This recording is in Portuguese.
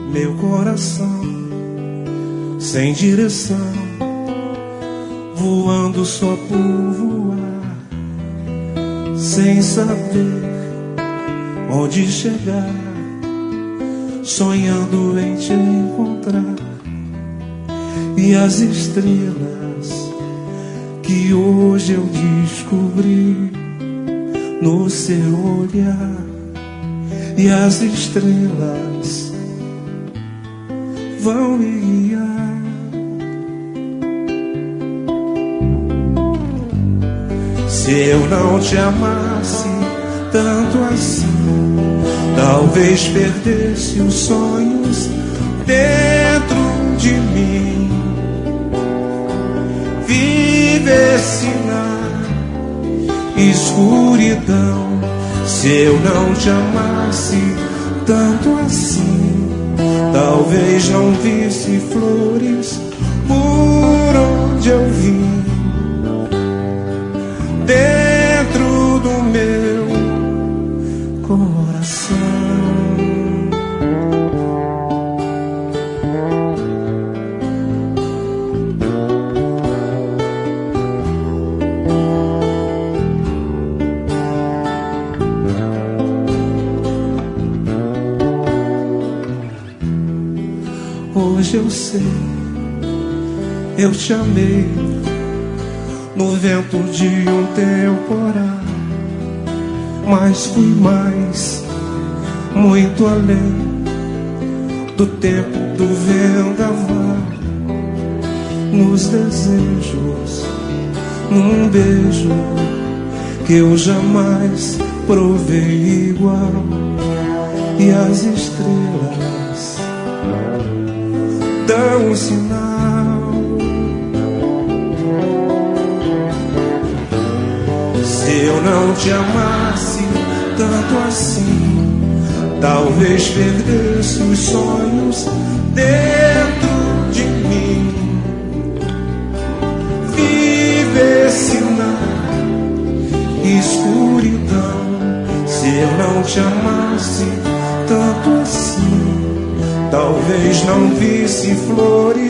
meu coração sem direção, voando só por voar, sem saber onde chegar, sonhando em te encontrar. E as estrelas que hoje eu descobri no seu olhar, e as estrelas vão me guiar. Se eu não te amasse tanto assim, talvez perdesse os sonhos dentro de mim, vivesse na escuridão. Se eu não te amasse tanto assim, talvez não visse flores por onde eu vim, dentro do meu coração. Hoje eu sei, eu te amei no vento de um temporal, mas fui mais, muito além do tempo do vendaval, nos desejos, num beijo que eu jamais provei igual. E as estrelas dão um sinal. Se eu não te amasse tanto assim, talvez perdesse os sonhos dentro de mim, vivesse na escuridão. Se eu não te amasse tanto assim, talvez não visse flores